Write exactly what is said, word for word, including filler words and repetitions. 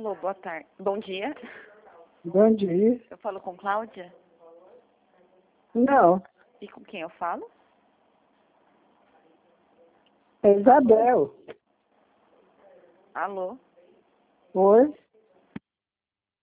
Alô, boa tarde. Bom dia. Bom dia. Eu falo com Cláudia? Não, E com quem eu falo? é Isabel. Alô? Oi?